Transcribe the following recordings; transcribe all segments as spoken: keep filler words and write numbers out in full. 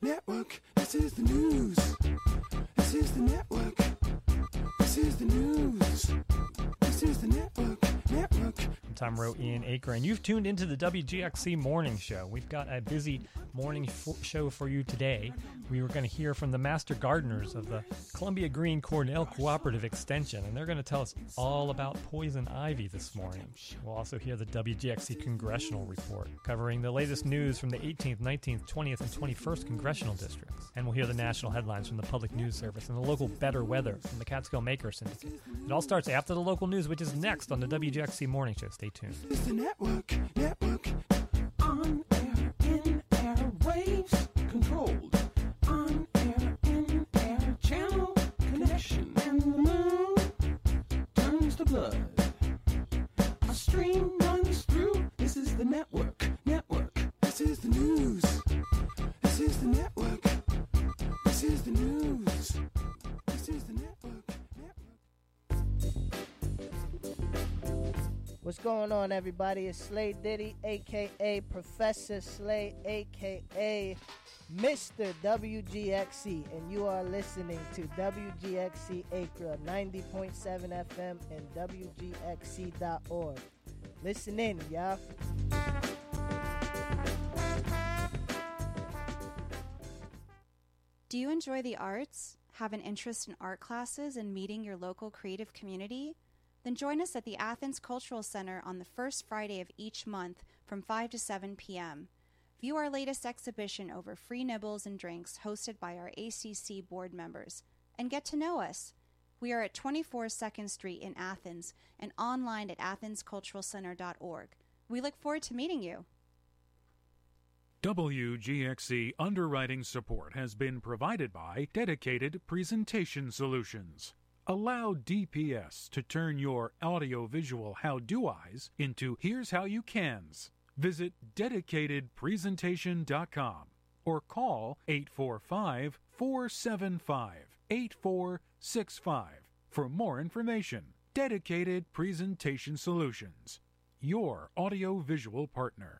network. This is the news. This is the network. This is the news. This is the network. Network. I'm Tom Rowe, Ian Aker, and you've tuned into the W G X C Morning Show. We've got a busy morning f- show for you today. We were going to hear from the master gardeners of the Columbia Green Cornell Cooperative Extension, and they're going to tell us all about poison ivy this morning. We'll also hear the W G X C Congressional Report, covering the latest news from the eighteenth, nineteenth, twentieth, and twenty-first Congressional Districts. And we'll hear the national headlines from the Public News Service and the local Better Weather from the Catskill Maker Syndicate. It all starts after the local news, which is next on the W G X C Morning Show. Stay tuned. This is the network. Network. On air, in air, waves controlled. On air, in air, channel connection. And the moon turns to blood. A stream runs through. This is the network. Network. This is the news. This is the network. This is the news. This is the network. What's going on, everybody? It's Slay Diddy, a k a. Professor Slay, a k a. Mister W G X C, and you are listening to W G X C Acre ninety point seven F M and W G X C dot org. Listen in, y'all. Do you enjoy the arts? Have an interest in art classes and meeting your local creative community? Then join us at the Athens Cultural Center on the first Friday of each month from five to seven p.m. View our latest exhibition over free nibbles and drinks hosted by our A C C board members. And get to know us. We are at twenty-four second Street in Athens and online at athens cultural center dot org. We look forward to meeting you. W G X C underwriting support has been provided by Dedicated Presentation Solutions. Allow D P S to turn your audiovisual how-do-eyes into here's how you cans. Visit dedicated presentation dot com or call eight four five, four seven five, eight four six five for more information. Dedicated Presentation Solutions, your audiovisual partner.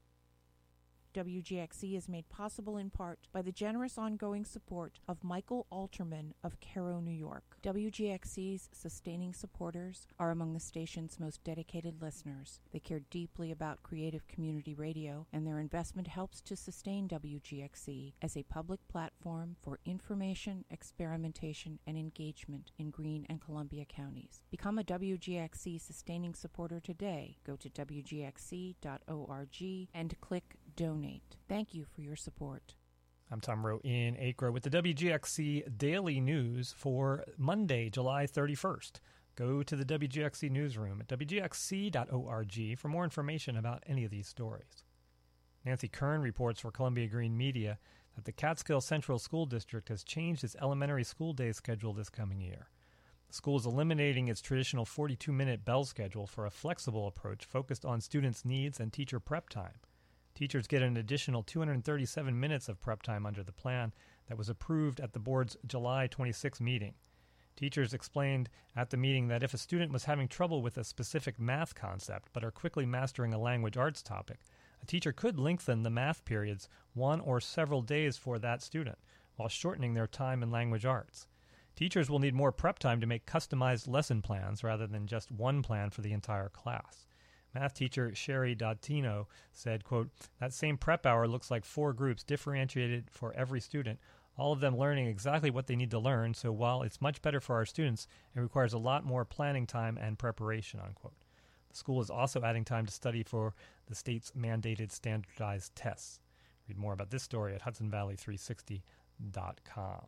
W G X C is made possible in part by the generous ongoing support of Michael Alterman of Cairo, New York. W G X C's sustaining supporters are among the station's most dedicated listeners. They care deeply about creative community radio, and their investment helps to sustain W G X C as a public platform for information, experimentation, and engagement in Greene and Columbia counties. Become a W G X C sustaining supporter today. Go to W G X C dot org and click Donate. Thank you for your support. I'm Tom Rowe in Acre with the W G X C Daily News for Monday, July thirty-first. Go to the W G X C newsroom at W G X C dot org for more information about any of these stories. Nancy Kern reports for Columbia Green Media that the Catskill Central School District has changed its elementary school day schedule this coming year. The school is eliminating its traditional forty-two minute bell schedule for a flexible approach focused on students' needs and teacher prep time. Teachers get an additional two hundred thirty-seven minutes of prep time under the plan that was approved at the board's July twenty-sixth meeting. Teachers explained at the meeting that if a student was having trouble with a specific math concept but are quickly mastering a language arts topic, a teacher could lengthen the math periods one or several days for that student while shortening their time in language arts. Teachers will need more prep time to make customized lesson plans rather than just one plan for the entire class. Math teacher Sherry Dottino said, quote, "That same prep hour looks like four groups differentiated for every student, all of them learning exactly what they need to learn, so while it's much better for our students, it requires a lot more planning time and preparation," unquote. The school is also adding time to study for the state's mandated standardized tests. Read more about this story at hudson valley three sixty dot com.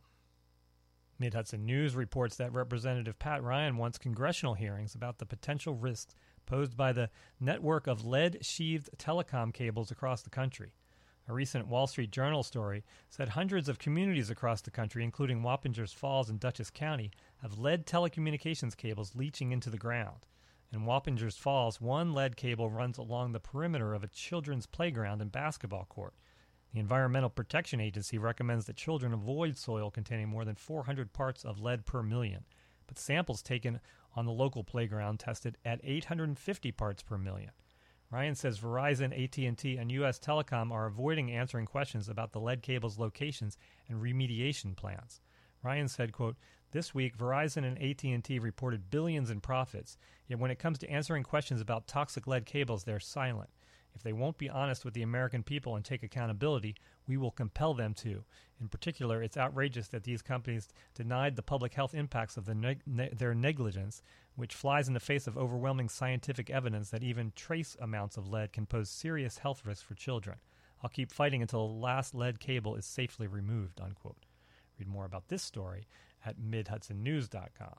Mid-Hudson News reports that Representative Pat Ryan wants congressional hearings about the potential risks posed by the network of lead-sheathed telecom cables across the country. A recent Wall Street Journal story said hundreds of communities across the country, including Wappingers Falls and Dutchess County, have lead telecommunications cables leaching into the ground. In Wappingers Falls, one lead cable runs along the perimeter of a children's playground and basketball court. The Environmental Protection Agency recommends that children avoid soil containing more than four hundred parts of lead per million, but samples taken on the local playground tested at eight hundred fifty parts per million. Ryan says Verizon, A T and T, and U S Telecom are avoiding answering questions about the lead cable's locations and remediation plans. Ryan said, quote, "This week, Verizon and A T and T reported billions in profits, yet when it comes to answering questions about toxic lead cables, they're silent. If they won't be honest with the American people and take accountability, we will compel them to. In particular, it's outrageous that these companies denied the public health impacts of the neg- ne- their negligence, which flies in the face of overwhelming scientific evidence that even trace amounts of lead can pose serious health risks for children. I'll keep fighting until the last lead cable is safely removed," unquote. Read more about this story at mid hudson news dot com.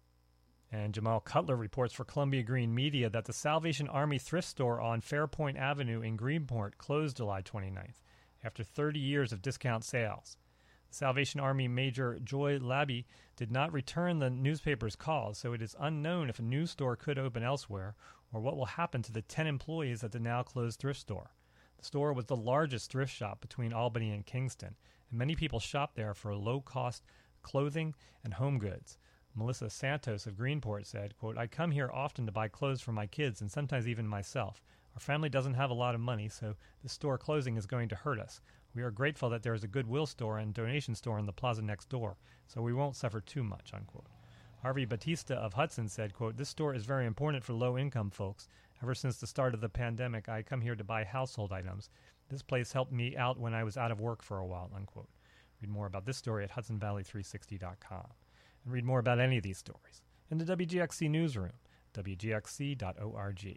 And Jamal Cutler reports for Columbia Green Media that the Salvation Army thrift store on Fairpoint Avenue in Greenport closed July twenty-ninth after thirty years of discount sales. The Salvation Army Major Joy Labby did not return the newspaper's calls, so it is unknown if a news store could open elsewhere or what will happen to the ten employees at the now closed thrift store. The store was the largest thrift shop between Albany and Kingston, and many people shop there for low-cost clothing and home goods. Melissa Santos of Greenport said, quote, "I come here often to buy clothes for my kids and sometimes even myself. Our family doesn't have a lot of money, so the store closing is going to hurt us. We are grateful that there is a Goodwill store and donation store in the plaza next door, so we won't suffer too much," unquote. Harvey Batista of Hudson said, quote, "This store is very important for low-income folks. Ever since the start of the pandemic, I come here to buy household items. This place helped me out when I was out of work for a while," unquote. Read more about this story at hudson valley three sixty dot com. And read more about any of these stories in the W G X C newsroom, w g x c dot org.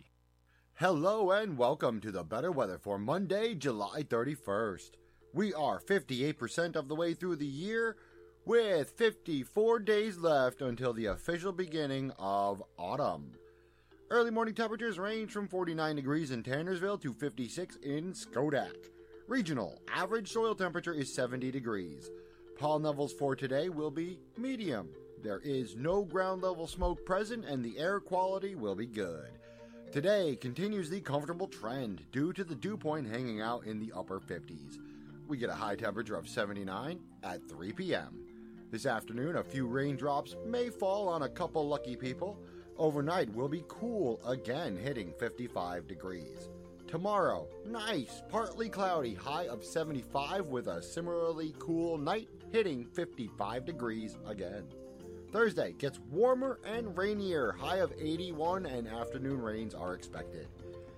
Hello and welcome to the Better Weather for Monday, July thirty-first. We are fifty-eight percent of the way through the year, with fifty-four days left until the official beginning of autumn. Early morning temperatures range from forty-nine degrees in Tannersville to fifty-six in Schodack. Regional average soil temperature is seventy degrees. Pollen levels for today will be medium. There is no ground level smoke present and the air quality will be good. Today continues the comfortable trend due to the dew point hanging out in the upper fifties. We get a high temperature of seventy-nine at three p.m. This afternoon, a few raindrops may fall on a couple lucky people. Overnight will be cool again, hitting fifty-five degrees. Tomorrow, nice, partly cloudy, high of seventy-five with a similarly cool night, hitting fifty-five degrees again. Thursday gets warmer and rainier, high of eighty-one, and afternoon rains are expected.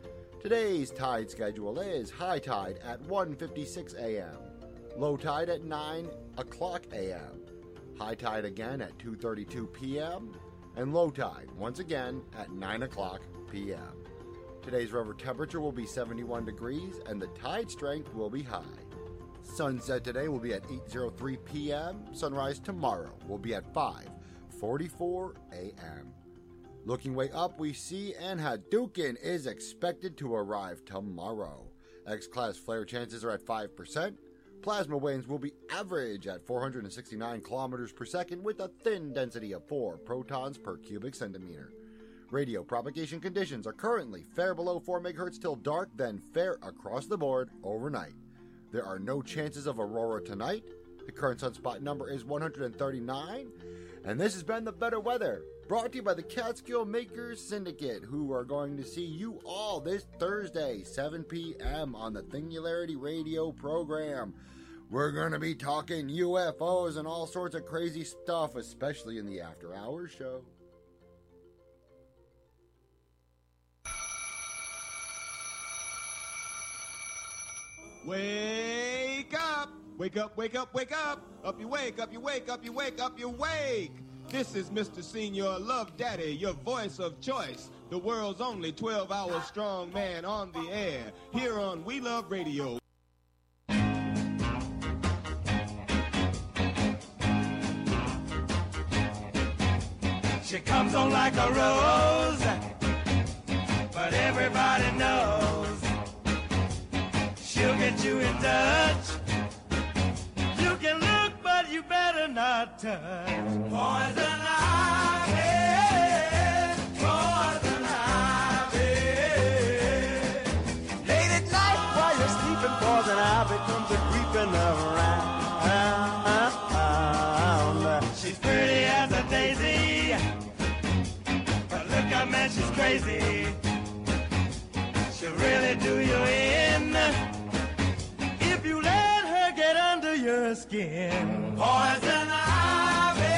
Today's tide schedule is high tide at one fifty-six a.m., low tide at nine o'clock a.m., high tide again at two thirty-two p.m., and low tide once again at nine o'clock p.m. Today's river temperature will be seventy-one degrees and the tide strength will be high. Sunset today will be at eight oh three p.m. Sunrise tomorrow will be at five forty-four a.m. Looking way up, we see Anne Hadouken is expected to arrive tomorrow. X-class flare chances are at five percent. Plasma winds will be average at four hundred sixty-nine kilometers per second with a thin density of four protons per cubic centimeter. Radio propagation conditions are currently fair below four megahertz till dark, then fair across the board overnight. There are no chances of aurora tonight. The current sunspot number is one hundred thirty-nine. And this has been the Better Weather, brought to you by the Catskill Makers Syndicate, who are going to see you all this Thursday, seven p.m. on the Thingularity Radio program. We're going to be talking U F Os and all sorts of crazy stuff, especially in the After Hours show. Wake up! Wake up, wake up, wake up! Up you wake, up you wake, up you wake, up you wake! This is Mister Senior Love Daddy, your voice of choice. The world's only twelve-hour strong man on the air. Here on We Love Radio. She comes on like a rose, but everybody knows she'll get you in touch. You can look, but you better not touch. Poison ivy, poison ivy. Late at night while you're sleeping, poison ivy comes a-creeping around. She's pretty as a daisy, but look, I man, she's crazy. She'll will really do you in if you let her get under your skin. Poison ivy,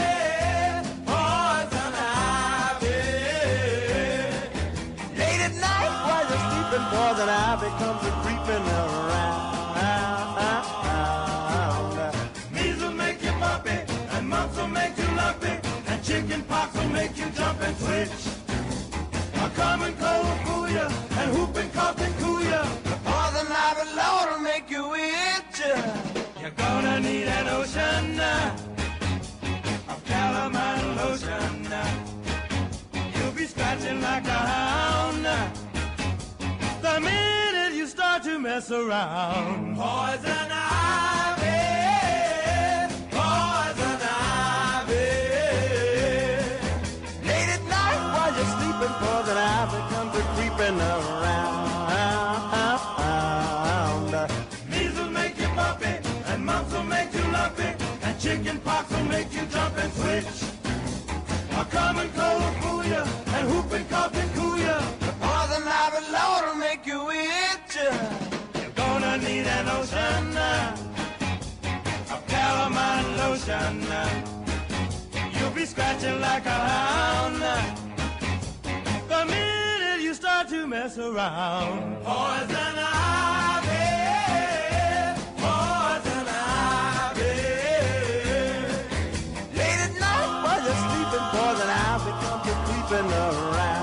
poison ivy. Late at night while you're sleeping, poison ivy comes a creeping around. Measles make you bumpy, and mumps will make you lumpy, and chicken pox will make you jump and twitch. A common cold will fool you, and whooping cough can cool you. The poison ivy Lord will make you itch. You're gonna need an ocean of calamine lotion. You'll be scratching like a hound the minute you start to mess around. Poison ivy, poison ivy. Late at night while you're sleeping, poison ivy comes a creeping around. Measles make you bumpy, and mumps will make you lumpy, and chicken pox will make you jump and switch. A common cold will fool you, and whooping cough can cool you. The poison ivy Lord will make you itch. You're gonna need an ocean of calamine lotion. You'll be scratching like a hound the minute you start to mess around. Poison ivy, poison ivy. Late at night while you're sleeping, poison ivy comes a creeping around.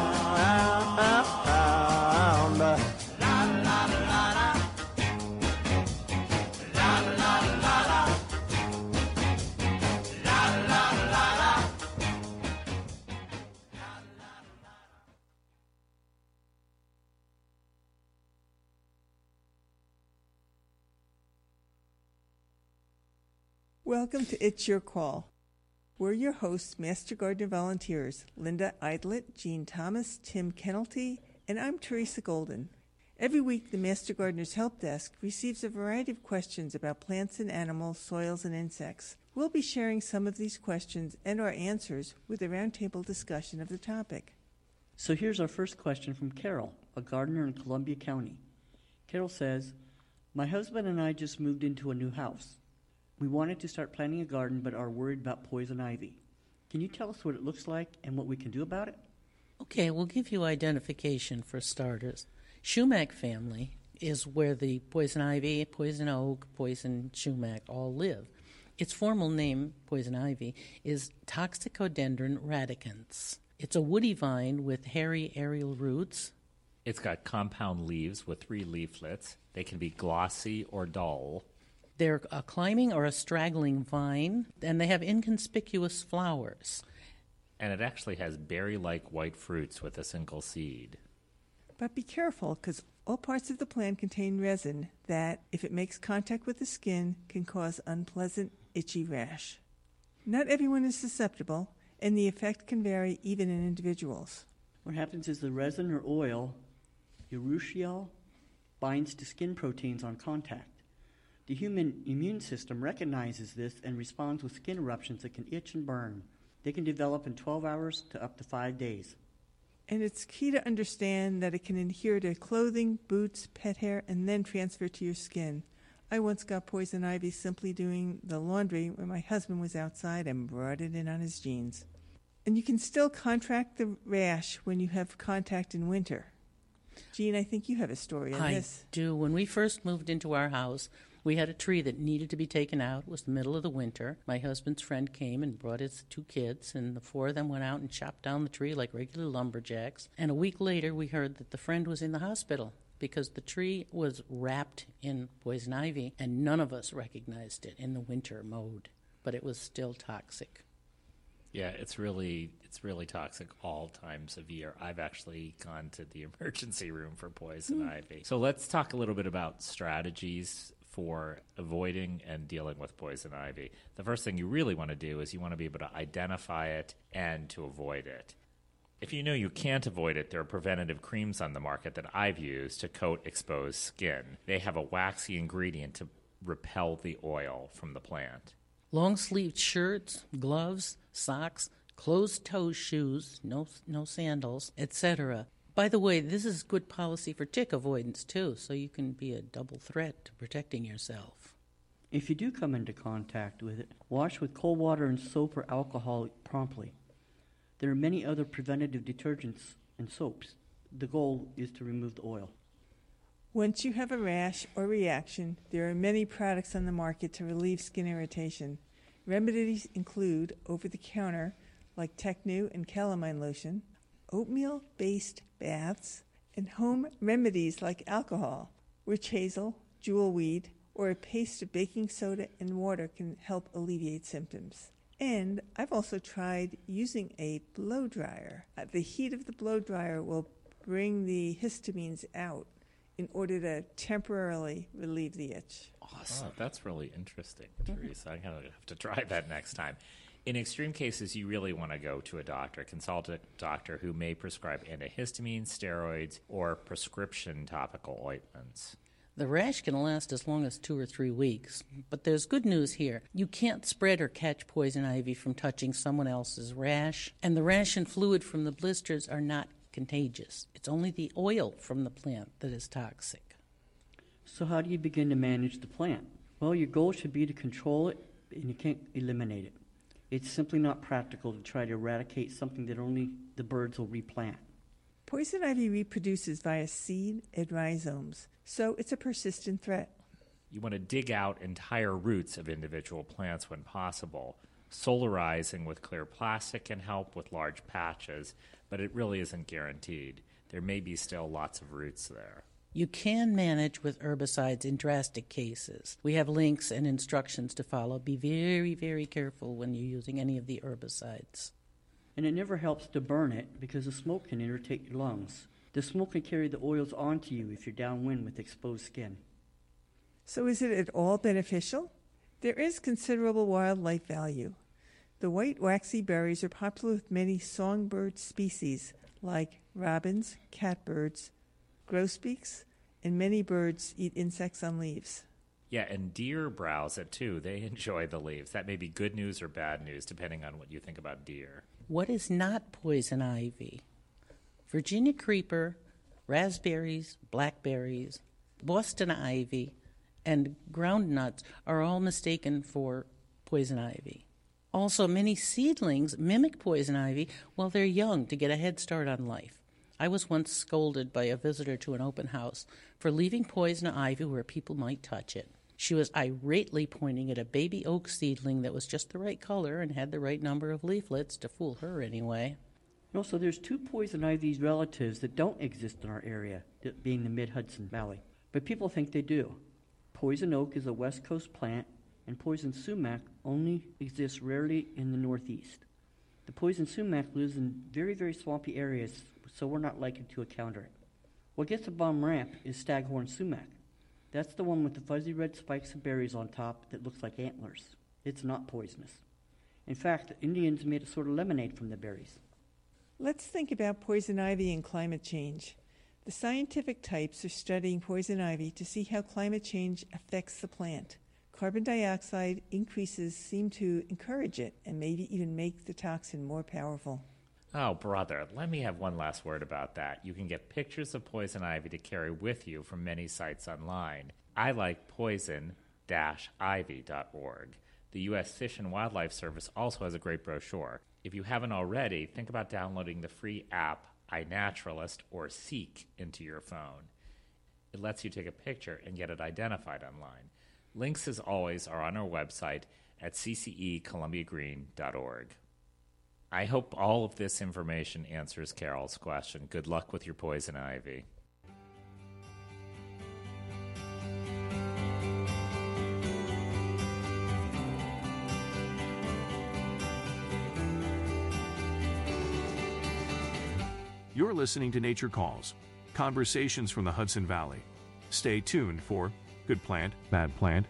Welcome to It's Your Call. We're your hosts, Master Gardener volunteers, Linda Idlet, Jean Thomas, Tim Kennelty, and I'm Teresa Golden. Every week, the Master Gardener's Help Desk receives a variety of questions about plants and animals, soils, and insects. We'll be sharing some of these questions and our answers with a roundtable discussion of the topic. So here's our first question from Carol, a gardener in Columbia County. Carol says, my husband and I just moved into a new house. We wanted to start planting a garden but are worried about poison ivy. Can you tell us what it looks like and what we can do about it? Okay, we'll give you identification for starters. Sumac family is where the poison ivy, poison oak, poison sumac all live. Its formal name, poison ivy, is Toxicodendron radicans. It's a woody vine with hairy aerial roots. It's got compound leaves with three leaflets. They can be glossy or dull. They're a climbing or a straggling vine, and they have inconspicuous flowers. And it actually has berry-like white fruits with a single seed. But be careful, because all parts of the plant contain resin that, if it makes contact with the skin, can cause unpleasant, itchy rash. Not everyone is susceptible, and the effect can vary even in individuals. What happens is the resin or oil, urushiol, binds to skin proteins on contact. The human immune system recognizes this and responds with skin eruptions that can itch and burn. They can develop in twelve hours to up to five days. And it's key to understand that it can adhere to clothing, boots, pet hair, and then transfer to your skin. I once got poison ivy simply doing the laundry when my husband was outside and brought it in on his jeans. And you can still contract the rash when you have contact in winter. Jean, I think you have a story on I this. do. When we first moved into our house, we had a tree that needed to be taken out. It was the middle of the winter. My husband's friend came and brought his two kids, and the four of them went out and chopped down the tree like regular lumberjacks. And a week later, we heard that the friend was in the hospital because the tree was wrapped in poison ivy, and none of us recognized it in the winter mode, but it was still toxic. Yeah, it's really it's really toxic all times of year. I've actually gone to the emergency room for poison mm. ivy. So let's talk a little bit about strategies for avoiding and dealing with poison ivy. The first thing you really want to do is you want to be able to identify it and to avoid it. If you know you can't avoid it, there are preventative creams on the market that I've used to coat exposed skin. They have a waxy ingredient to repel the oil from the plant. Long-sleeved shirts, gloves, socks, closed-toe shoes, no no sandals, et cetera. By the way, this is good policy for tick avoidance, too, so you can be a double threat to protecting yourself. If you do come into contact with it, wash with cold water and soap or alcohol promptly. There are many other preventative detergents and soaps. The goal is to remove the oil. Once you have a rash or reaction, there are many products on the market to relieve skin irritation. Remedies include over-the-counter, like Technu and calamine lotion, oatmeal-based baths, and home remedies like alcohol, witch hazel, jewelweed, or a paste of baking soda and water can help alleviate symptoms. And I've also tried using a blow dryer. Uh, the heat of the blow dryer will bring the histamines out in order to temporarily relieve the itch. Awesome. Oh, that's really interesting, Teresa. I'm going to have to try that next time. In extreme cases, you really want to go to a doctor, consult a doctor who may prescribe antihistamines, steroids, or prescription topical ointments. The rash can last as long as two or three weeks, but there's good news here. You can't spread or catch poison ivy from touching someone else's rash, and the rash and fluid from the blisters are not contagious. It's only the oil from the plant that is toxic. So how do you begin to manage the plant? Well, your goal should be to control it, and you can't eliminate it. It's simply not practical to try to eradicate something that only the birds will replant. Poison ivy reproduces via seed and rhizomes, so it's a persistent threat. You want to dig out entire roots of individual plants when possible. Solarizing with clear plastic can help with large patches, but it really isn't guaranteed. There may be still lots of roots there. You can manage with herbicides in drastic cases. We have links and instructions to follow. Be very, very careful when you're using any of the herbicides. And it never helps to burn it because the smoke can irritate your lungs. The smoke can carry the oils onto you if you're downwind with exposed skin. So is it at all beneficial? There is considerable wildlife value. The white waxy berries are popular with many songbird species like robins, catbirds, grosbeaks, and many birds eat insects on leaves. Yeah, and deer browse it too. They enjoy the leaves. That may be good news or bad news, depending on what you think about deer. What is not poison ivy? Virginia creeper, raspberries, blackberries, Boston ivy, and groundnuts are all mistaken for poison ivy. Also, many seedlings mimic poison ivy while they're young to get a head start on life. I was once scolded by a visitor to an open house for leaving poison ivy where people might touch it. She was irately pointing at a baby oak seedling that was just the right color and had the right number of leaflets to fool her anyway. And also, there's two poison ivy's relatives that don't exist in our area, that being the mid-Hudson Valley. But people think they do. Poison oak is a West Coast plant, and poison sumac only exists rarely in the Northeast. The poison sumac lives in very, very swampy areas, so we're not likely to encounter it. What gets a bum ramp is staghorn sumac. That's the one with the fuzzy red spikes of berries on top that looks like antlers. It's not poisonous. In fact, the Indians made a sort of lemonade from the berries. Let's think about poison ivy and climate change. The scientific types are studying poison ivy to see how climate change affects the plant. Carbon dioxide increases seem to encourage it and maybe even make the toxin more powerful. Oh, brother, let me have one last word about that. You can get pictures of poison ivy to carry with you from many sites online. I like poison dash ivy dot org. The U S Fish and Wildlife Service also has a great brochure. If you haven't already, think about downloading the free app iNaturalist or Seek into your phone. It lets you take a picture and get it identified online. Links, as always, are on our website at c c e columbia green dot org. I hope all of this information answers Carol's question. Good luck with your poison ivy. You're listening to Nature Calls, conversations from the Hudson Valley. Stay tuned for Good Plant, Bad Plant.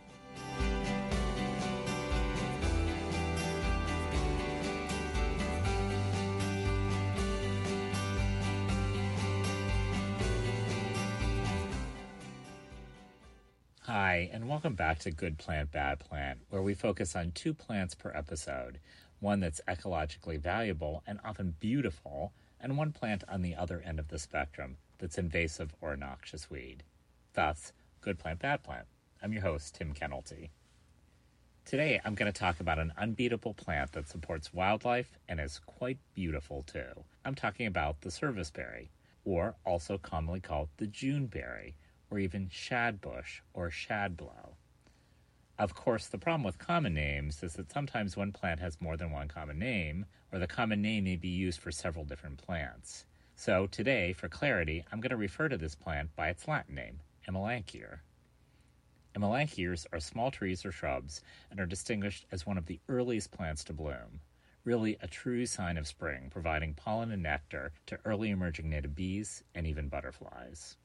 Hi, and welcome back to Good Plant, Bad Plant, where we focus on two plants per episode, one that's ecologically valuable and often beautiful, and one plant on the other end of the spectrum that's invasive or a noxious weed. Thus, Good Plant, Bad Plant. I'm your host, Tim Kennelty. Today, I'm going to talk about an unbeatable plant that supports wildlife and is quite beautiful, too. I'm talking about the serviceberry, or also commonly called the Juneberry, or even shadbush or shadblow. Of course, the problem with common names is that sometimes one plant has more than one common name, or the common name may be used for several different plants. So today, for clarity, I'm going to refer to this plant by its Latin name, Amelanchier. Amelanchiers are small trees or shrubs and are distinguished as one of the earliest plants to bloom, really a true sign of spring, providing pollen and nectar to early emerging native bees and even butterflies.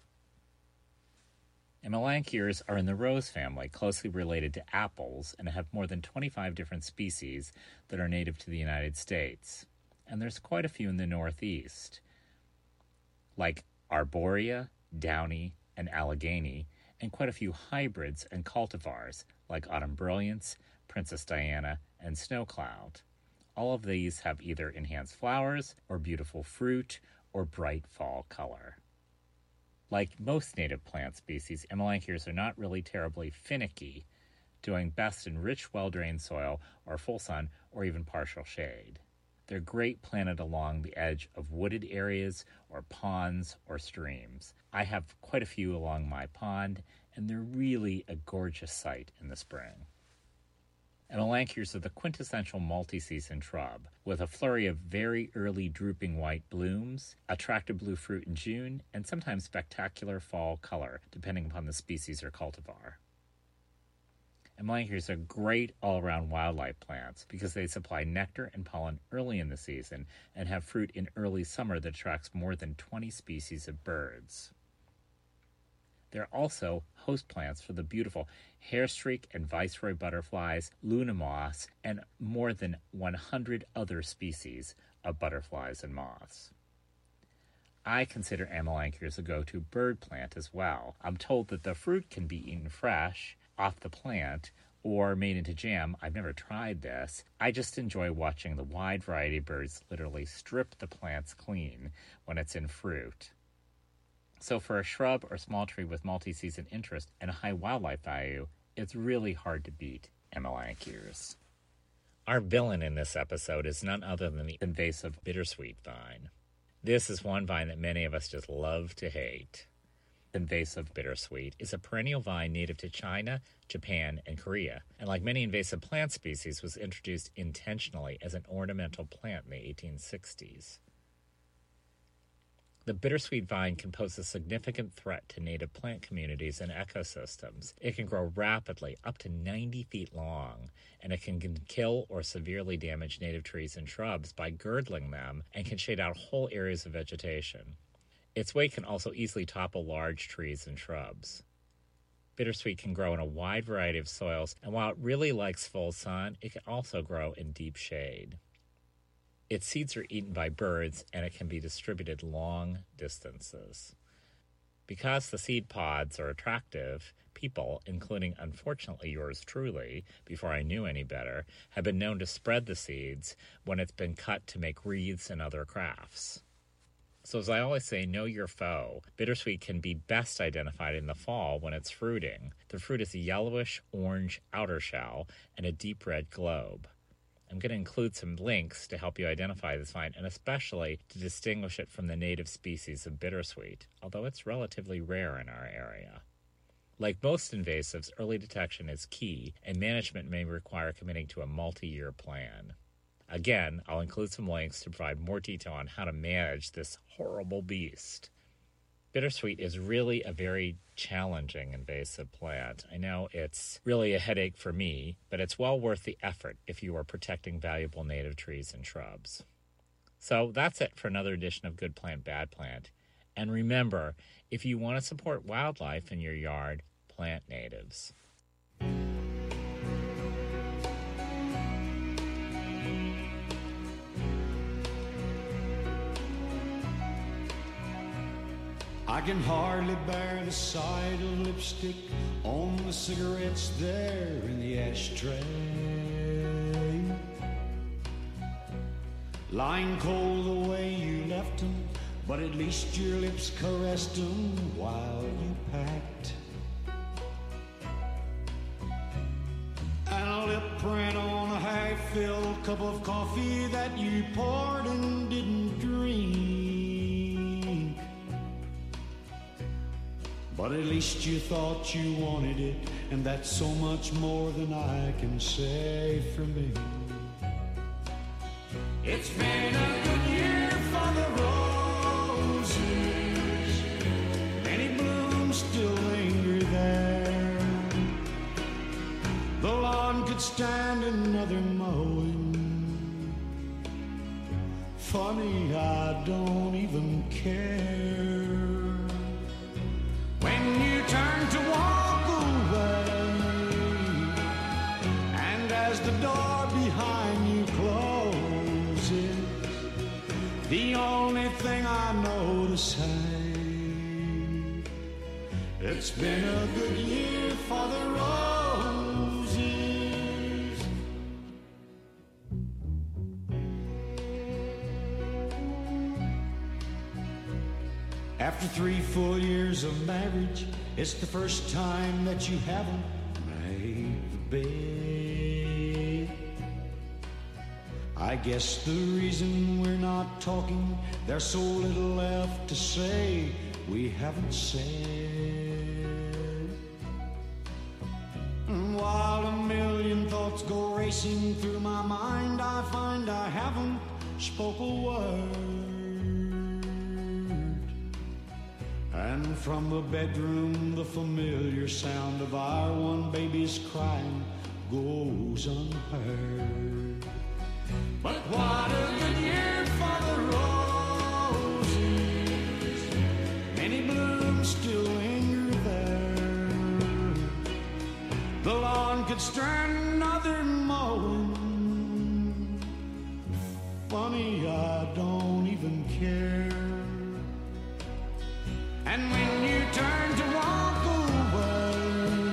Amelanchiers are in the rose family, closely related to apples, and have more than twenty-five different species that are native to the United States. And there's quite a few in the Northeast, like Arborea, Downy, and Allegheny, and quite a few hybrids and cultivars, like Autumn Brilliance, Princess Diana, and Snow Cloud. All of these have either enhanced flowers, or beautiful fruit, or bright fall color. Like most native plant species, Amelanchiers are not really terribly finicky, doing best in rich, well-drained soil, or full sun, or even partial shade. They're great planted along the edge of wooded areas, or ponds, or streams. I have quite a few along my pond, and they're really a gorgeous sight in the spring. Amelanchiers are the quintessential multi-season shrub, with a flurry of very early drooping white blooms, attractive blue fruit in June, and sometimes spectacular fall color, depending upon the species or cultivar. Amelanchiers are great all-around wildlife plants because they supply nectar and pollen early in the season and have fruit in early summer that attracts more than twenty species of birds. They're also host plants for the beautiful hairstreak and viceroy butterflies, Luna moths, and more than one hundred other species of butterflies and moths. I consider Amelanchiers a go-to bird plant as well. I'm told that the fruit can be eaten fresh, off the plant, or made into jam. I've never tried this. I just enjoy watching the wide variety of birds literally strip the plants clean when it's in fruit. So for a shrub or small tree with multi-season interest and a high wildlife value, it's really hard to beat Amelanchiers. Our villain in this episode is none other than the invasive bittersweet vine. This is one vine that many of us just love to hate. Invasive bittersweet is a perennial vine native to China, Japan, and Korea, and like many invasive plant species, was introduced intentionally as an ornamental plant in the eighteen sixties. The bittersweet vine can pose a significant threat to native plant communities and ecosystems. It can grow rapidly, up to ninety feet long, and it can kill or severely damage native trees and shrubs by girdling them and can shade out whole areas of vegetation. Its weight can also easily topple large trees and shrubs. Bittersweet can grow in a wide variety of soils, and while it really likes full sun, it can also grow in deep shade. Its seeds are eaten by birds, and it can be distributed long distances. Because the seed pods are attractive, people, including unfortunately yours truly, before I knew any better, have been known to spread the seeds when it's been cut to make wreaths and other crafts. So as I always say, know your foe. Bittersweet can be best identified in the fall when it's fruiting. The fruit is a yellowish-orange outer shell and a deep red globe. I'm going to include some links to help you identify this vine, and especially to distinguish it from the native species of bittersweet, although it's relatively rare in our area. Like most invasives, early detection is key, and management may require committing to a multi-year plan. Again, I'll include some links to provide more detail on how to manage this horrible beast. Bittersweet is really a very challenging invasive plant. I know it's really a headache for me, but it's well worth the effort if you are protecting valuable native trees and shrubs. So that's it for another edition of Good Plant, Bad Plant. And remember, if you want to support wildlife in your yard, plant natives. I can hardly bear the sight of lipstick on the cigarettes there in the ashtray. lying cold the way you left him, but at least your lips caressed him while you packed. And a lip print on a half-filled cup of coffee that you poured and didn't drink. But at least you thought you wanted it, and that's so much more than I can say for me. It's been a good year for the roses. Many blooms still linger there. The lawn could stand another mowing. Funny, I don't even care. When you turn to walk away, and as the door behind you closes, the only thing I know to say, it's been a good year for the roses. After three full years of marriage, it's the first time that you haven't made the bed. I guess the reason we're not talking, there's so little left to say we haven't said. And while a million thoughts go racing through my mind, I find I haven't spoke a word. And from the bedroom, the familiar sound of our one baby's crying goes unheard. But what a good year for the roses. Many blooms still linger there. The lawn could stand another mowing. Funny, I don't even care. And when you turn to walk away,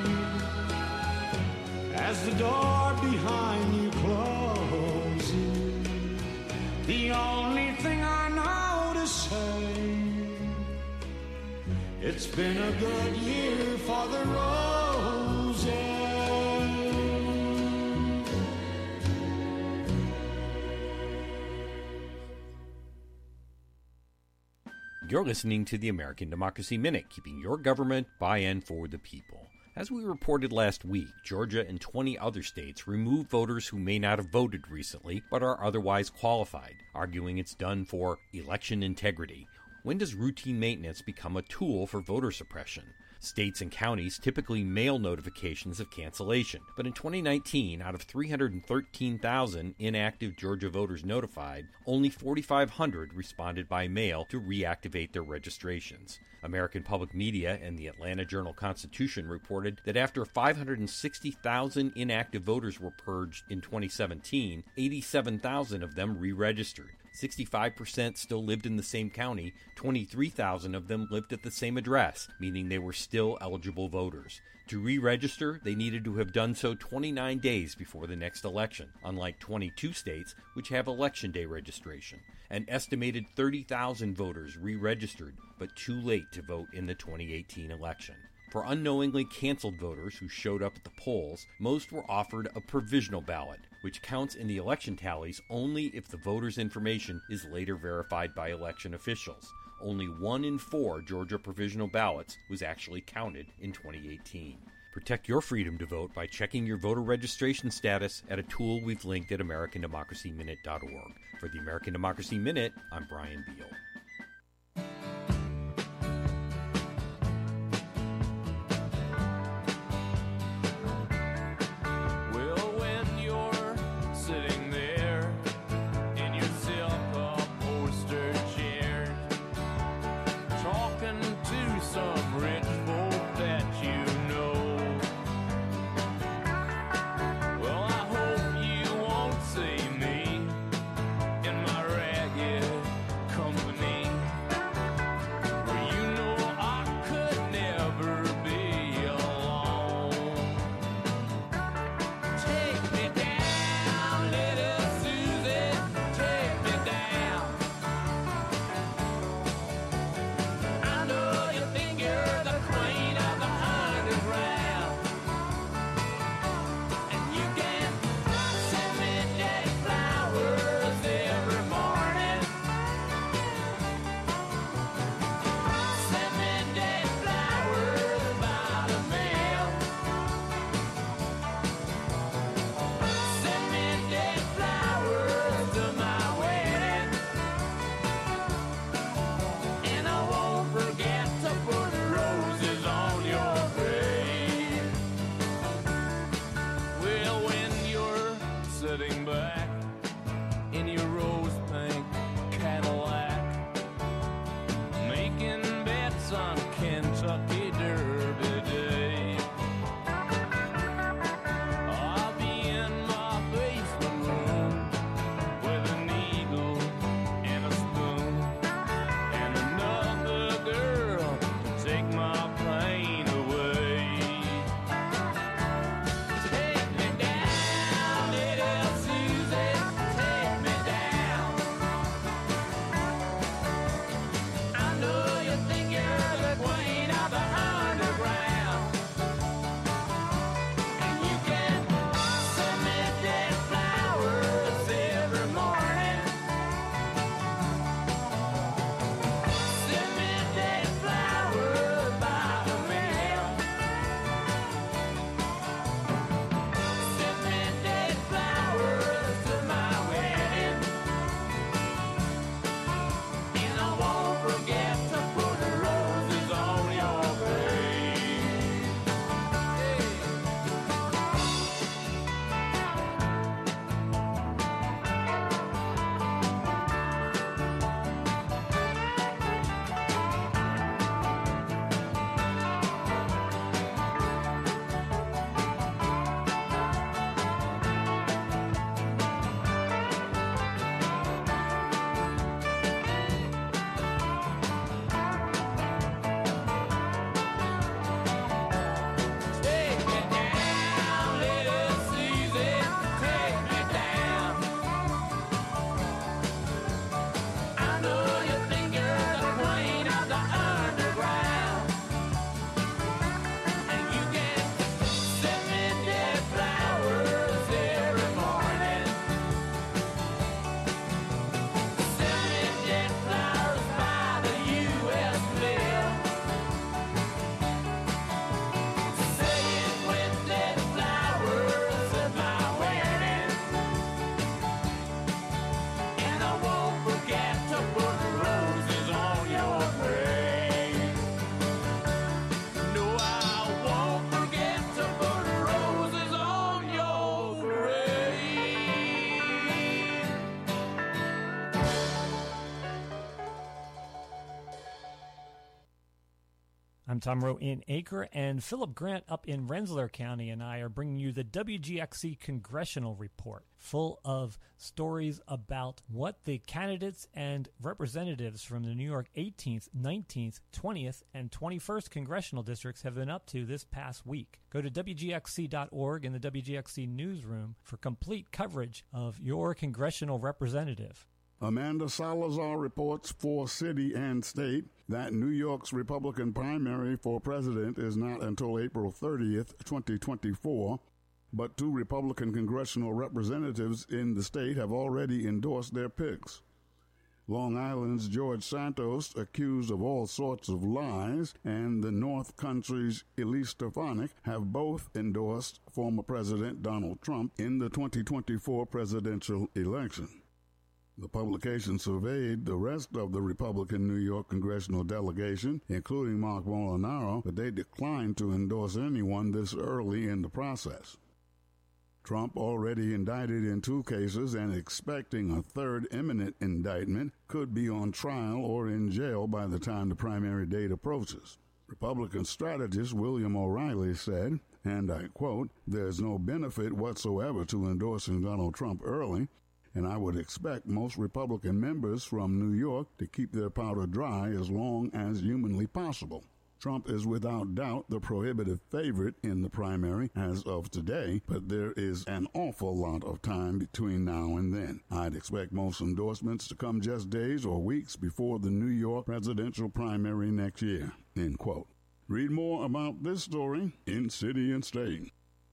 as the door behind you closes, the only thing I know to say, it's been a good year for the roses. You're listening to the American Democracy Minute, keeping your government by and for the people. As we reported last week, Georgia and twenty other states removed voters who may not have voted recently but are otherwise qualified, arguing it's done for election integrity. When does routine maintenance become a tool for voter suppression? States and counties typically mail notifications of cancellation, but in twenty nineteen, out of three hundred thirteen thousand inactive Georgia voters notified, only forty-five hundred responded by mail to reactivate their registrations. American Public Media and the Atlanta Journal-Constitution reported that after five hundred sixty thousand inactive voters were purged in twenty seventeen, eighty-seven thousand of them re-registered. sixty-five percent still lived in the same county, twenty-three thousand of them lived at the same address, meaning they were still eligible voters. To re-register, they needed to have done so twenty-nine days before the next election, unlike twenty-two states which have election day registration. An estimated thirty thousand voters re-registered, but too late to vote in the twenty eighteen election. For unknowingly canceled voters who showed up at the polls, most were offered a provisional ballot, which counts in the election tallies only if the voter's information is later verified by election officials. Only one in four Georgia provisional ballots was actually counted in twenty eighteen. Protect your freedom to vote by checking your voter registration status at a tool we've linked at American Democracy Minute dot org. For the American Democracy Minute, I'm Brian Beal. Company. I'm Tom Rowe in Acre, and Philip Grant up in Rensselaer County and I are bringing you the W G X C Congressional Report, full of stories about what the candidates and representatives from the New York eighteenth, nineteenth, twentieth, and twenty-first congressional districts have been up to this past week. Go to W G X C dot org in the W G X C newsroom for complete coverage of your congressional representative. Amanda Salazar reports for city and state that New York's Republican primary for president is not until April thirtieth, twenty twenty-four, but two Republican congressional representatives in the state have already endorsed their picks. Long Island's George Santos, accused of all sorts of lies, and the North Country's Elise Stefanik have both endorsed former President Donald Trump in the twenty twenty-four presidential election. The publication surveyed the rest of the Republican New York congressional delegation, including Mark Molinaro, but they declined to endorse anyone this early in the process. Trump, already indicted in two cases and expecting a third imminent indictment, could be on trial or in jail by the time the primary date approaches. Republican strategist William O'Reilly said, and I quote, "There's no benefit whatsoever to endorsing Donald Trump early, and I would expect most Republican members from New York to keep their powder dry as long as humanly possible. Trump is without doubt the prohibitive favorite in the primary as of today, but there is an awful lot of time between now and then. I'd expect most endorsements to come just days or weeks before the New York presidential primary next year." End quote. Read more about this story in City and State.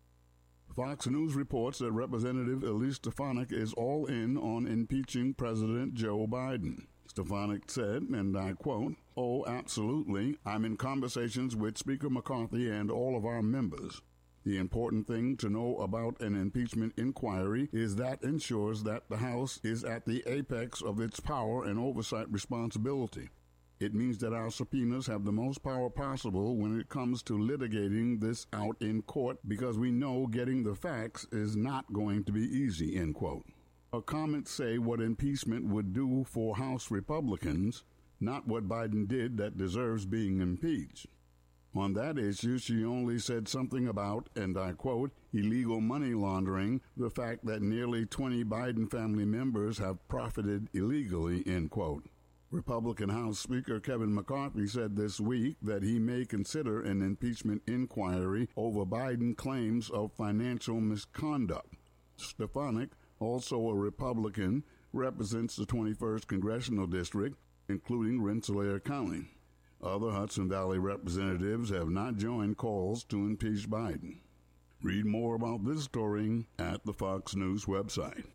Fox News reports that Representative Elise Stefanik is all in on impeaching President Joe Biden. Stefanik said, and I quote, "Oh, absolutely. I'm in conversations with Speaker McCarthy and all of our members. The important thing to know about an impeachment inquiry is that ensures that the House is at the apex of its power and oversight responsibility. It means that our subpoenas have the most power possible when it comes to litigating this out in court because we know getting the facts is not going to be easy," end quote. Her comments say what impeachment would do for House Republicans, not what Biden did that deserves being impeached. On that issue, she only said something about, and I quote, illegal money laundering, the fact that nearly twenty Biden family members have profited illegally, end quote. Republican House Speaker Kevin McCarthy said this week that he may consider an impeachment inquiry over Biden claims of financial misconduct. Stefanik, also a Republican, represents the twenty-first Congressional District, including Rensselaer County. Other Hudson Valley representatives have not joined calls to impeach Biden. Read more about this story at the Fox News website.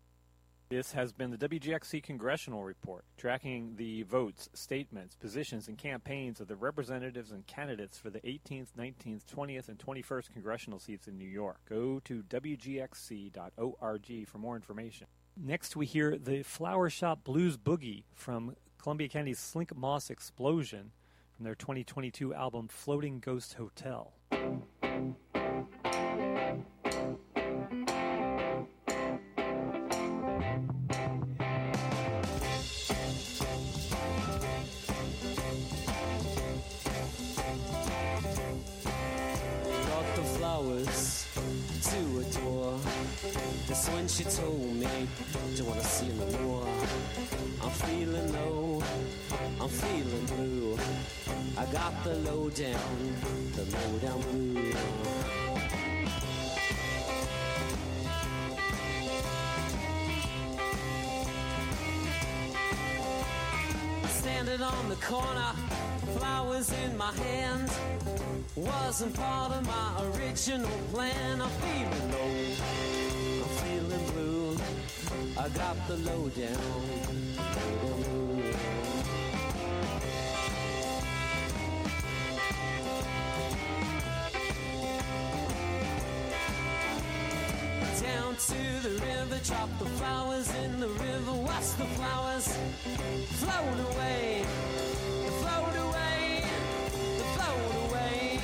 This has been the W G X C Congressional Report, tracking the votes, statements, positions, and campaigns of the representatives and candidates for the eighteenth, nineteenth, twentieth, and twenty-first congressional seats in New York. Go to W G X C dot org for more information. Next, we hear the Flower Shop Blues Boogie from Columbia County's Slink Moss Explosion from their twenty twenty-two album Floating Ghost Hotel. To adore. That's when she told me, don't wanna see you no more. I'm feeling low, I'm feeling blue. I got the low down, the low down blue. Standing on the corner, flowers in my hand. Wasn't part of my original plan. I'm feeling low, I'm feeling blue. I got the low down, low down blue. Down to the river, drop the flowers in the river. Watch the flowers float away, float away, float away.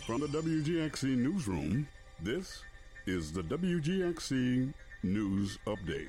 From the W G X C Newsroom, this is the W G X C News Update.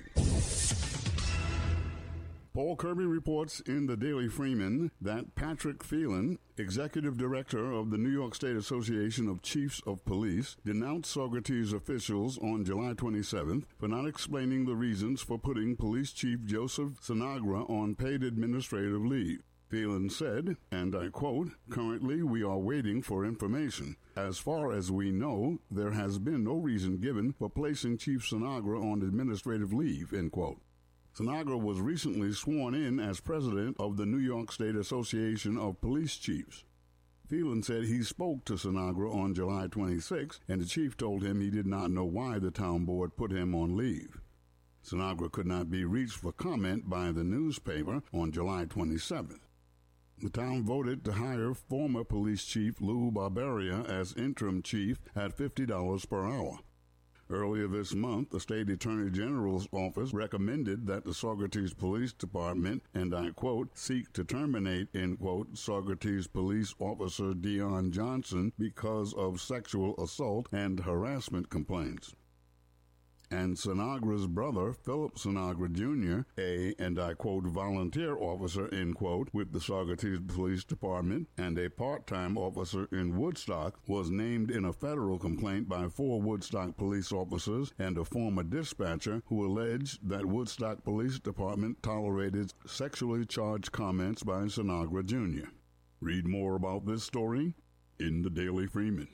Paul Kirby reports in the Daily Freeman that Patrick Phelan, executive director of the New York State Association of Chiefs of Police, denounced Saugerties officials on July twenty-seventh for not explaining the reasons for putting Police Chief Joseph Sinagra on paid administrative leave. Phelan said, and I quote, "Currently we are waiting for information. As far as we know, there has been no reason given for placing Chief Sinagra on administrative leave," end quote. Sinagra was recently sworn in as president of the New York State Association of Police Chiefs. Phelan said he spoke to Sinagra on July twenty-sixth, and the chief told him he did not know why the town board put him on leave. Sinagra could not be reached for comment by the newspaper on July twenty-seventh. The town voted to hire former police chief Lou Barbaria as interim chief at fifty dollars per hour. Earlier this month, the state attorney general's office recommended that the Saugerties Police Department, and I quote, seek to terminate, end quote, Saugerties Police Officer Dion Johnson because of sexual assault and harassment complaints. And Sinagra's brother, Philip Sinagra Junior, a, and I quote, volunteer officer, end quote, with the Saugerties Police Department and a part-time officer in Woodstock, was named in a federal complaint by four Woodstock police officers and a former dispatcher who alleged that Woodstock Police Department tolerated sexually charged comments by Sinagra Junior Read more about this story in the Daily Freeman.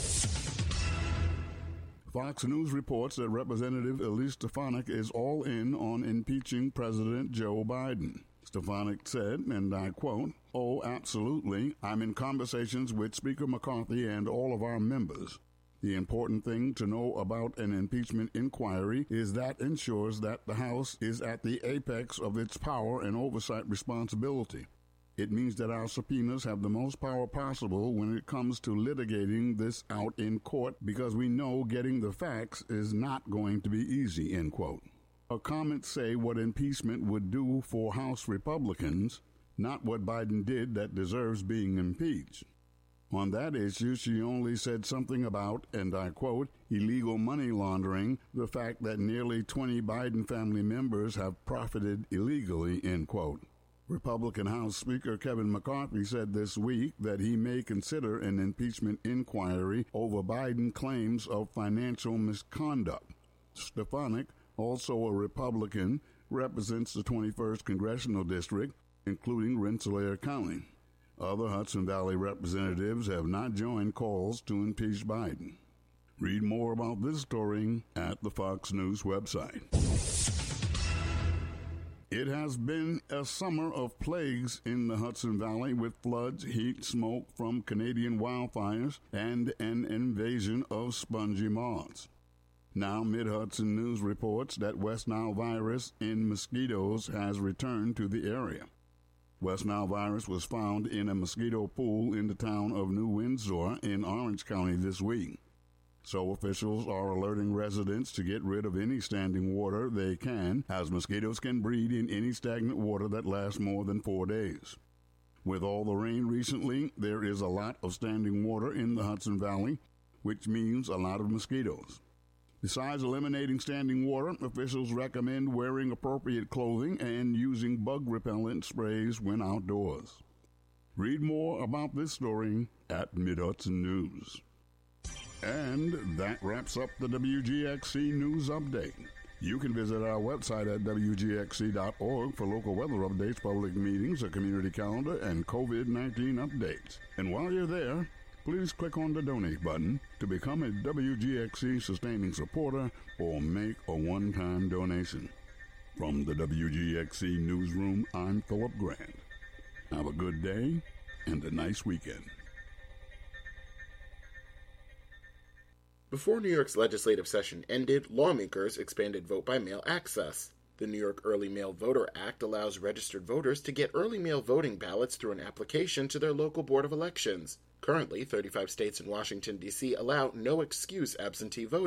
Fox News reports that Representative Elise Stefanik is all in on impeaching President Joe Biden. Stefanik said, and I quote, "Oh, absolutely. I'm in conversations with Speaker McCarthy and all of our members. The important thing to know about an impeachment inquiry is that ensures that the House is at the apex of its power and oversight responsibility. It means that our subpoenas have the most power possible when it comes to litigating this out in court because we know getting the facts is not going to be easy," end quote. Her comments say what impeachment would do for House Republicans, not what Biden did that deserves being impeached. On that issue, she only said something about, and I quote, illegal money laundering, the fact that nearly twenty Biden family members have profited illegally, end quote. Republican House Speaker Kevin McCarthy said this week that he may consider an impeachment inquiry over Biden claims of financial misconduct. Stefanik, also a Republican, represents the twenty-first Congressional District, including Rensselaer County. Other Hudson Valley representatives have not joined calls to impeach Biden. Read more about this story at the Fox News website. It has been a summer of plagues in the Hudson Valley with floods, heat, smoke from Canadian wildfires, and an invasion of spongy moths. Now, Mid-Hudson News reports that West Nile virus in mosquitoes has returned to the area. West Nile virus was found in a mosquito pool in the town of New Windsor in Orange County this week. So officials are alerting residents to get rid of any standing water they can, as mosquitoes can breed in any stagnant water that lasts more than four days. With all the rain recently, there is a lot of standing water in the Hudson Valley, which means a lot of mosquitoes. Besides eliminating standing water, officials recommend wearing appropriate clothing and using bug repellent sprays when outdoors. Read more about this story at Mid-Hudson News. And that wraps up the W G X C News Update. You can visit our website at W G X C dot org for local weather updates, public meetings, a community calendar, and COVID nineteen updates. And while you're there, please click on the donate button to become a W G X C sustaining supporter or make a one-time donation. From the W G X C Newsroom, I'm Philip Grant. Have a good day and a nice weekend. Before New York's legislative session ended, lawmakers expanded vote-by-mail access. The New York Early Mail Voter Act allows registered voters to get early mail voting ballots through an application to their local Board of Elections. Currently, thirty-five states and Washington, D C allow no-excuse absentee voting.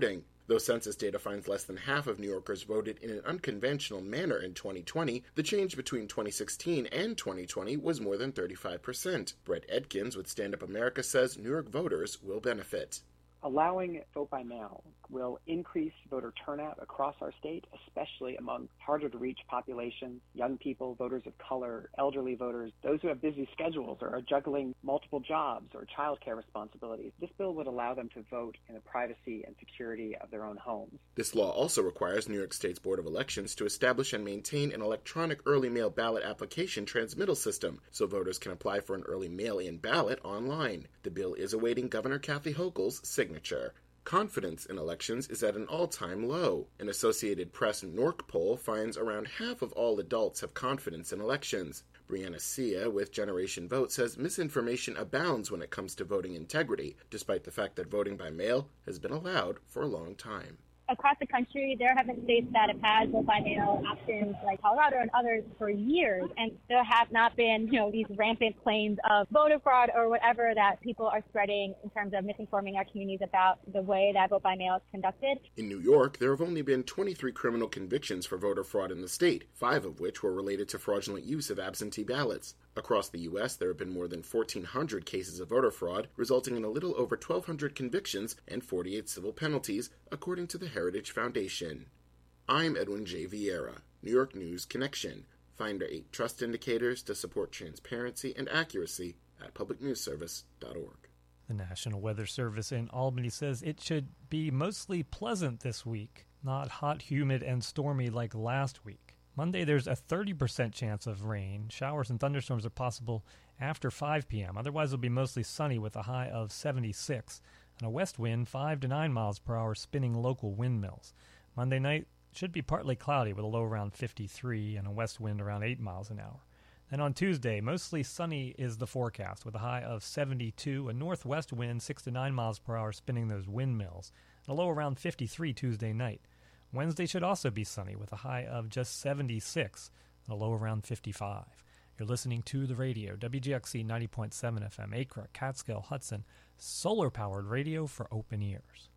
Though census data finds less than half of New Yorkers voted in an unconventional manner in twenty twenty, the change between twenty sixteen and twenty twenty was more than thirty-five percent. Brett Edkins with Stand Up America says New York voters will benefit. Allowing vote by mail will increase voter turnout across our state, especially among harder-to-reach populations, young people, voters of color, elderly voters, those who have busy schedules or are juggling multiple jobs or childcare responsibilities. This bill would allow them to vote in the privacy and security of their own homes. This law also requires New York State's Board of Elections to establish and maintain an electronic early mail ballot application transmittal system so voters can apply for an early mail-in ballot online. The bill is awaiting Governor Kathy Hochul's signature. Confidence in elections is at an all-time low. An Associated Press N O R C poll finds around half of all adults have confidence in elections. Brianna Sia with Generation Vote says misinformation abounds when it comes to voting integrity, despite the fact that voting by mail has been allowed for a long time. Across the country, there have been states that have had vote by mail options like Colorado and others for years, and there have not been, you know, these rampant claims of voter fraud or whatever that people are spreading in terms of misinforming our communities about the way that vote by mail is conducted. In New York, there have only been twenty-three criminal convictions for voter fraud in the state, five of which were related to fraudulent use of absentee ballots. Across the U S, there have been more than fourteen hundred cases of voter fraud, resulting in a little over twelve hundred convictions and forty-eight civil penalties, according to the Heritage Foundation. I'm Edwin J. Vieira, New York News Connection. Find our eight trust indicators to support transparency and accuracy at public news service dot org. The National Weather Service in Albany says it should be mostly pleasant this week, not hot, humid, and stormy like last week. Monday, there's a thirty percent chance of rain. Showers and thunderstorms are possible after five p.m. Otherwise, it'll be mostly sunny with a high of seventy-six and a west wind five to nine miles per hour spinning local windmills. Monday night should be partly cloudy with a low around fifty-three and a west wind around eight miles an hour. Then on Tuesday, mostly sunny is the forecast with a high of seventy-two, a northwest wind six to nine miles per hour spinning those windmills, and a low around fifty-three Tuesday night. Wednesday should also be sunny with a high of just seventy-six and a low around fifty-five. You're listening to the radio, W G X C ninety point seven F M, Acra, Catskill, Hudson, solar-powered radio for open ears.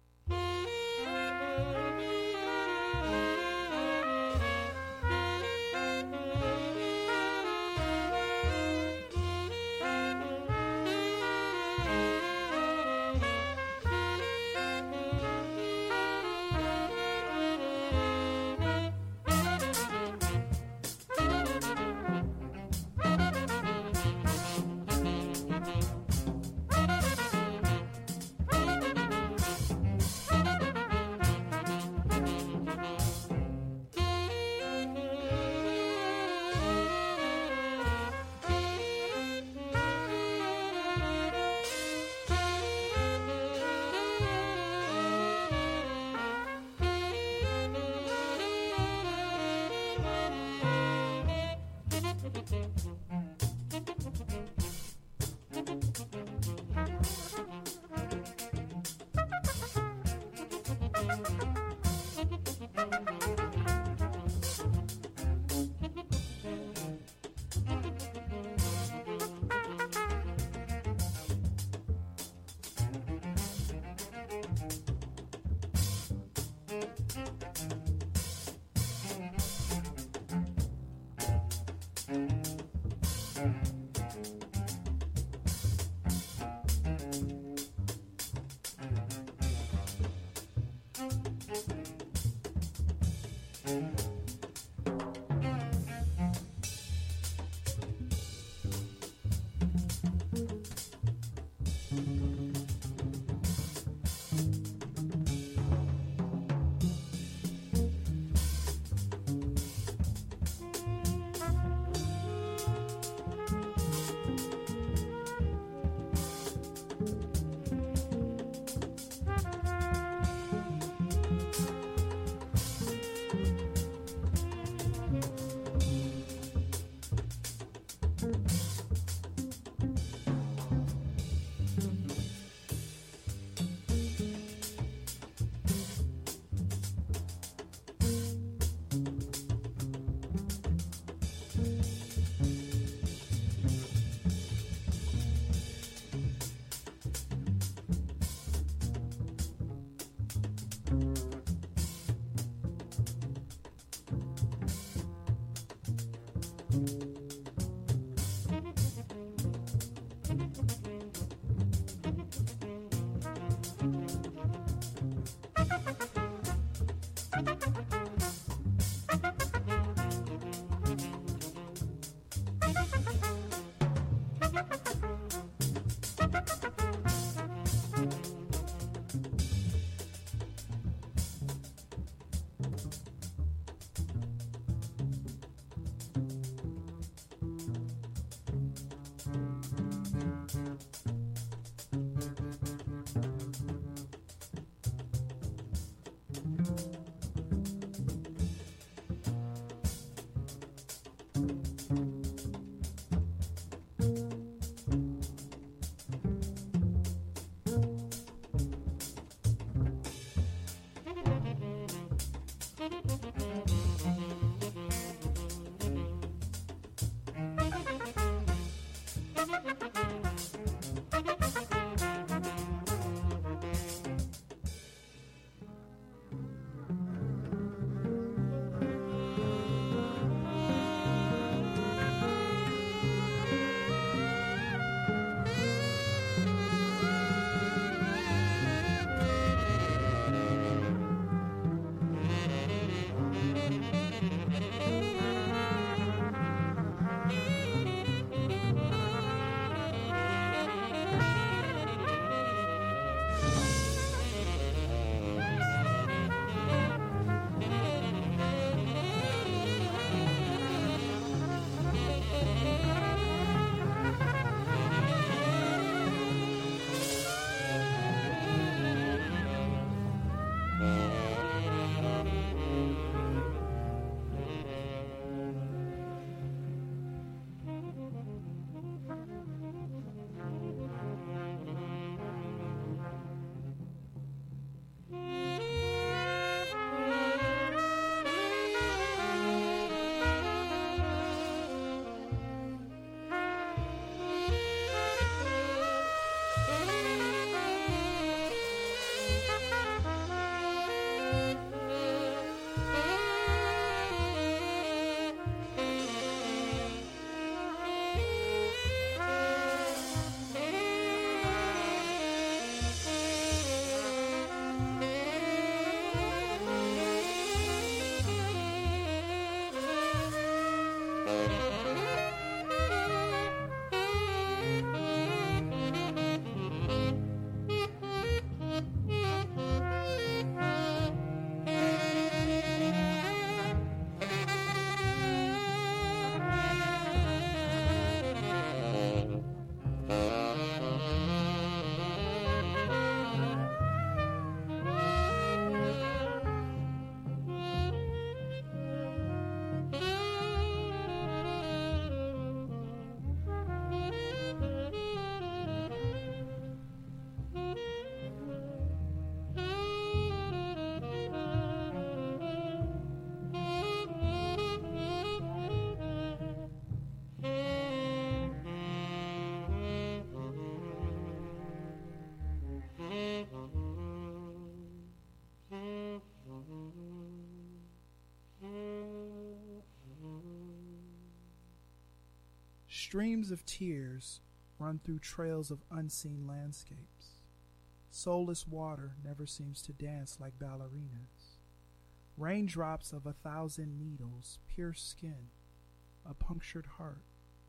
Streams of tears run through trails of unseen landscapes. Soulless water never seems to dance like ballerinas. Raindrops of a thousand needles pierce skin, a punctured heart.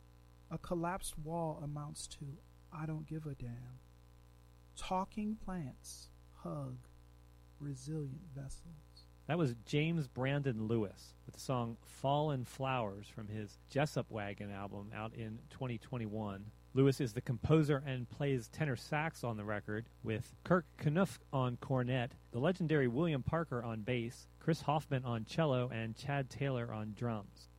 A collapsed wall amounts to I don't give a damn. Talking plants hug resilient vessels. That was James Brandon Lewis with the song Fallen Flowers from his Jessup Wagon album out in twenty twenty-one. Lewis is the composer and plays tenor sax on the record, with Kirk Knuff on cornet, the legendary William Parker on bass, Chris Hoffman on cello, and Chad Taylor on drums.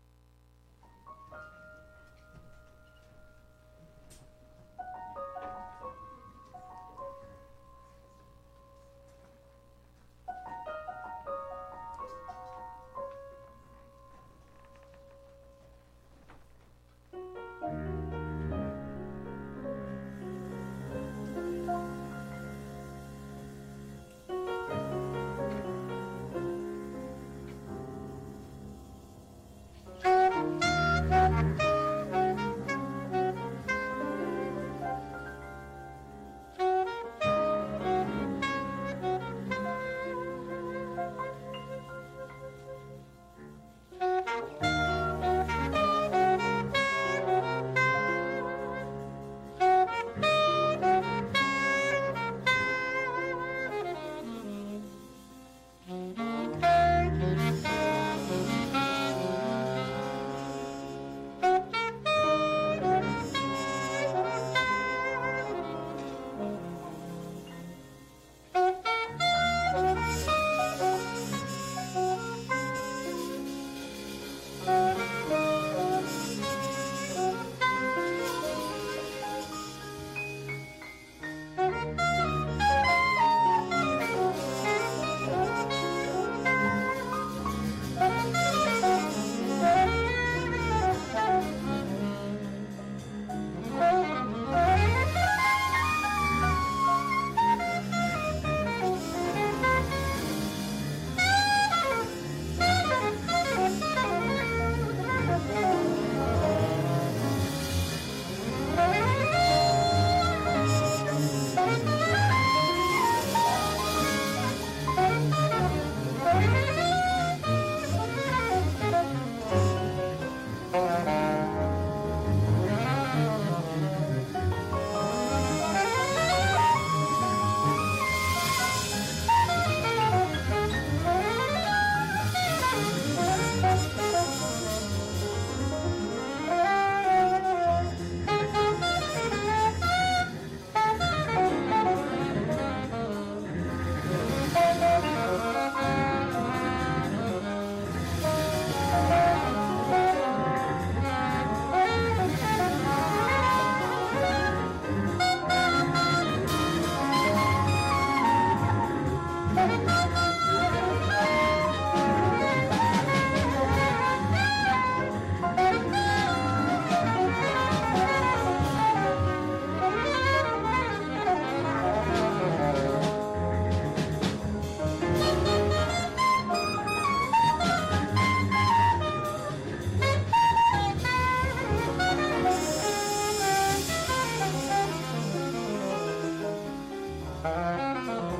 Thank you.